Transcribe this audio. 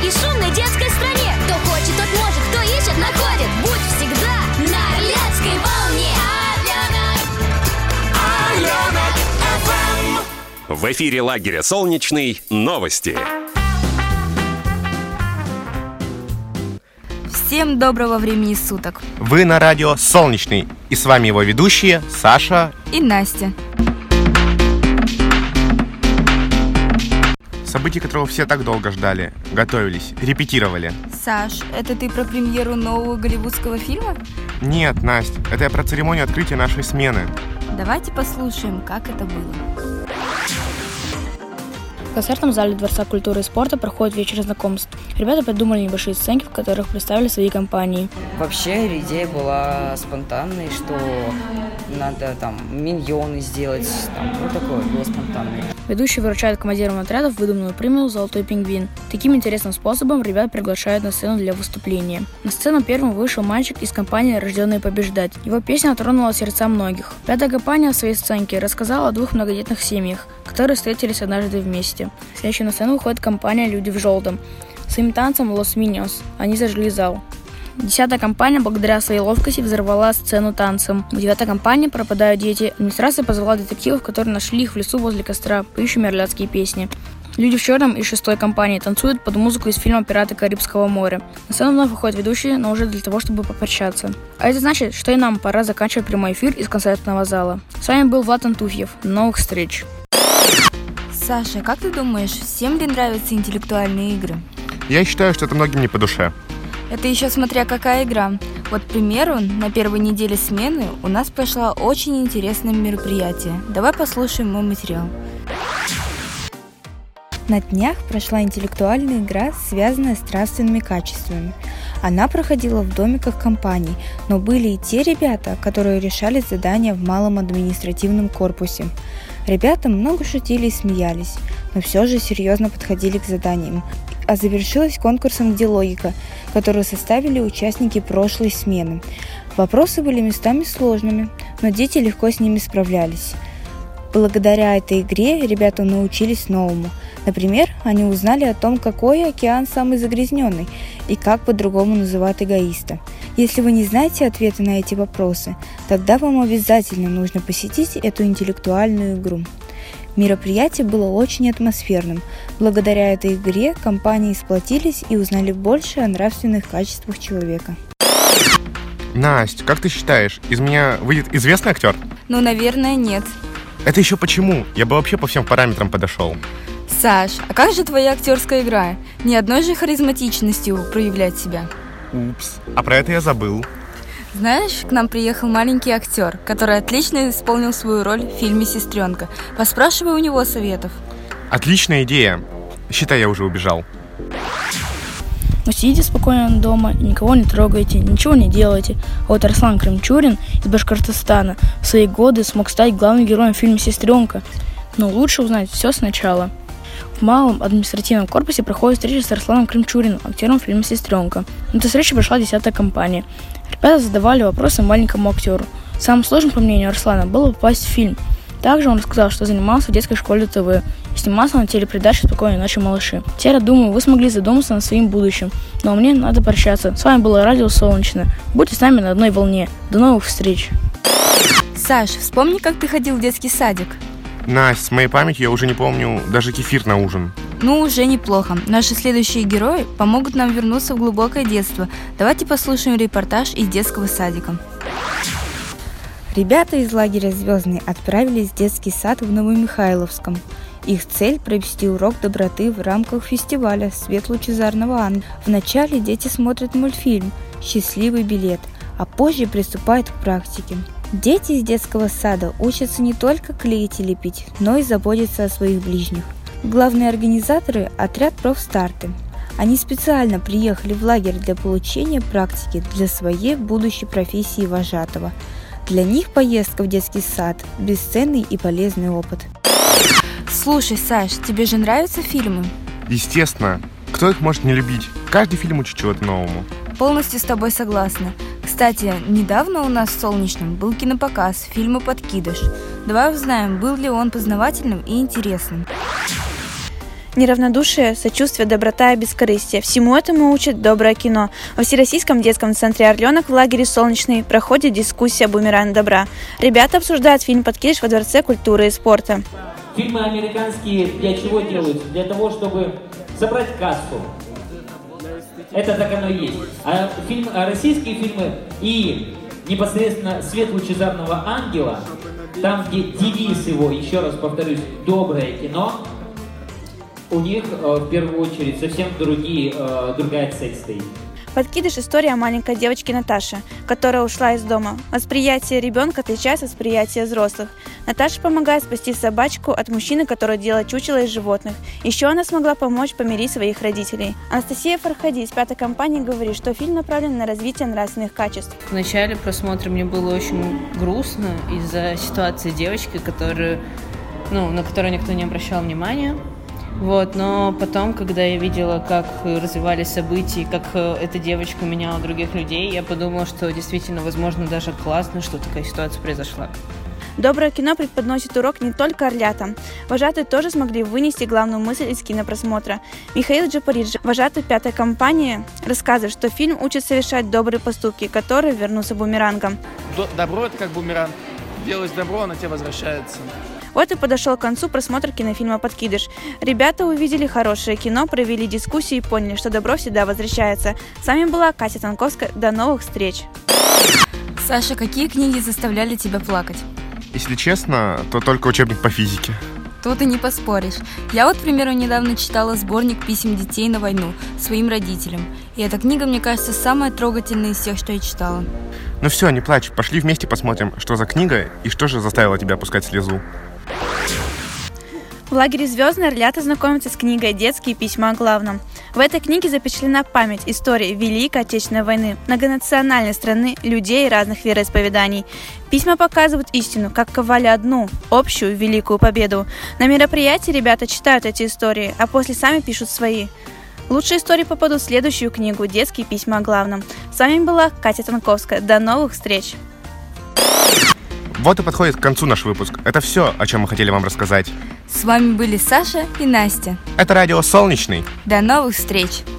и шумной детской стране. Кто хочет, тот может, кто ищет, находит. Будь всегда на Орленской волне. Орленок FM. В эфире лагеря «Солнечный» новости. Всем доброго времени суток. Вы на радио «Солнечный», и с вами его ведущие Саша и Настя. События, которого все так долго ждали, готовились, репетировали. Саш, это ты про премьеру нового голливудского фильма? Нет, Настя, это я про церемонию открытия нашей смены. Давайте послушаем, как это было. В концертном зале Дворца культуры и спорта проходит вечер знакомств. Ребята придумали небольшие сценки, в которых представили свои компании. Вообще идея была спонтанной, что надо там миньоны сделать, такое было спонтанное. Ведущий выручает командирам отрядов выдуманную премию «Золотой пингвин». Таким интересным способом ребят приглашают на сцену для выступления. На сцену первым вышел мальчик из компании «Рожденные побеждать». Его песня тронула сердца многих. Пятая компания в своей сценке рассказала о двух многодетных семьях, которые встретились однажды вместе. Следующей на сцену выходит компания «Люди в желтом». Своим танцем «Лос Миньос» они зажгли зал. 10-я компания благодаря своей ловкости взорвала сцену танцем. В 9-й компании «Пропадают дети». Администрация позвала детективов, которые нашли их в лесу возле костра, поющими орляцкие песни. Люди в черном из 6-й компании танцуют под музыку из фильма «Пираты Карибского моря». На сцену вновь выходят ведущие, но уже для того, чтобы попрощаться. А это значит, что и нам пора заканчивать прямой эфир из концертного зала. С вами был Влад Антуфьев. До новых встреч! Саша, как ты думаешь, всем ли нравятся интеллектуальные игры? Я считаю, что это многим не по душе. Это еще смотря какая игра. Вот, к примеру, на первой неделе смены у нас прошло очень интересное мероприятие. Давай послушаем мой материал. На днях прошла интеллектуальная игра, связанная с нравственными качествами. Она проходила в домиках компаний, но были и те ребята, которые решали задания в малом административном корпусе. Ребята много шутили и смеялись, но все же серьезно подходили к заданиям. А завершилась конкурсом «Где логика?», который составили участники прошлой смены. Вопросы были местами сложными, но дети легко с ними справлялись. Благодаря этой игре ребята научились новому. Например, они узнали о том, какой океан самый загрязненный и как по-другому называют эгоиста. Если вы не знаете ответы на эти вопросы, тогда вам обязательно нужно посетить эту интеллектуальную игру. Мероприятие было очень атмосферным. Благодаря этой игре компании сплотились и узнали больше о нравственных качествах человека. Настя, как ты считаешь, из меня выйдет известный актер? Ну, наверное, нет. Это еще почему? Я бы вообще по всем параметрам подошел. Саш, а как же твоя актерская игра? Ни одной же харизматичностью проявлять себя. Упс, а про это я забыл. Знаешь, к нам приехал маленький актер, который отлично исполнил свою роль в фильме «Сестренка». Поспрашивай у него советов. Отличная идея. Считай, я уже убежал. Но сидите спокойно дома, никого не трогайте, ничего не делайте. А вот Арслан Кремчурин из Башкортостана в свои годы смог стать главным героем в фильме «Сестренка». Но лучше узнать все сначала. В малом административном корпусе проходит встреча с Арсланом Кремчуриным, актером фильма «Сестренка». На эту встречу пришла 10-я компания. Ребята задавали вопросы маленькому актеру. Самым сложным, по мнению Арслана, было попасть в фильм. Также он рассказал, что занимался в детской школе ТВ и снимался на телепередаче «Спокойной ночи, малыши». Теперь, думаю, вы смогли задуматься над своим будущим. Но мне надо прощаться. С вами было радио «Солнечное». Будьте с нами на одной волне. До новых встреч. Саш, вспомни, как ты ходил в детский садик. Настя, с моей памятью я уже не помню даже кефир на ужин. Ну, уже неплохо. Наши следующие герои помогут нам вернуться в глубокое детство. Давайте послушаем репортаж из детского садика. Ребята из лагеря «Звездный» отправились в детский сад в Новомихайловском. Их цель – провести урок доброты в рамках фестиваля «Свет лучезарного ангела». Вначале дети смотрят мультфильм «Счастливый билет», а позже приступают к практике. Дети из детского сада учатся не только клеить и лепить, но и заботиться о своих ближних. Главные организаторы – отряд «Профстарты». Они специально приехали в лагерь для получения практики для своей будущей профессии вожатого. Для них поездка в детский сад – бесценный и полезный опыт. Слушай, Саш, тебе же нравятся фильмы? Естественно. Кто их может не любить? Каждый фильм учит чего-то новому. Полностью с тобой согласна. Кстати, недавно у нас в Солнечном был кинопоказ фильма «Подкидыш». Давай узнаем, был ли он познавательным и интересным. Неравнодушие, сочувствие, доброта и бескорыстие. Всему этому учит доброе кино. Во Всероссийском детском центре «Орленок» в лагере «Солнечный» проходит дискуссия «Бумеранг добра». Ребята обсуждают фильм «Подкидыш» во Дворце культуры и спорта. Фильмы американские для чего делаются? Для того, чтобы собрать кассу. Это так оно и есть. А российские фильмы и непосредственно «Свет лучезарного ангела», там, где девиз его, еще раз повторюсь, «доброе кино», у них в первую очередь совсем другая цель стоит. «Подкидыш» – история о маленькой девочке Наташе, которая ушла из дома. Восприятие ребенка отличается от восприятия взрослых. Наташа помогает спасти собачку от мужчины, который делает чучело из животных. Еще она смогла помочь помирить своих родителей. Анастасия Фархади из «Пятой компании» говорит, что фильм направлен на развитие нравственных качеств. В начале просмотра мне было очень грустно из-за ситуации девочки, на которую никто не обращал внимания. Но потом, когда я видела, как развивались события, как эта девочка меняла других людей, я подумала, что действительно, возможно, даже классно, что такая ситуация произошла. Доброе кино преподносит урок не только орлятам. Вожатые тоже смогли вынести главную мысль из кинопросмотра. Михаил Джапариджи, вожатый «Пятой компании», рассказывает, что фильм учит совершать добрые поступки, которые вернутся бумерангом. Добро – это как бумеранг. Делаешь добро, оно тебе возвращается. Вот и подошел к концу просмотр кинофильма «Подкидыш». Ребята увидели хорошее кино, провели дискуссию и поняли, что добро всегда возвращается. С вами была Катя Танковская. До новых встреч! Саша, какие книги заставляли тебя плакать? Если честно, то только учебник по физике. Тут и не поспоришь. Я к примеру, недавно читала сборник писем детей на войну своим родителям. И эта книга, мне кажется, самая трогательная из всех, что я читала. Ну все, не плачь, пошли вместе посмотрим, что за книга и что же заставило тебя опускать слезу. В лагере «Звездный» орлята знакомятся с книгой «Детские письма о главном». В этой книге запечатлена память истории Великой Отечественной войны, многонациональной страны, людей разных вероисповеданий. Письма показывают истину, как ковали одну, общую, великую победу. На мероприятии ребята читают эти истории, а после сами пишут свои. Лучшие истории попадут в следующую книгу «Детские письма о главном». С вами была Катя Танковская. До новых встреч! Вот и подходит к концу наш выпуск. Это все, о чем мы хотели вам рассказать. С вами были Саша и Настя. Это радио «Солнечный». До новых встреч!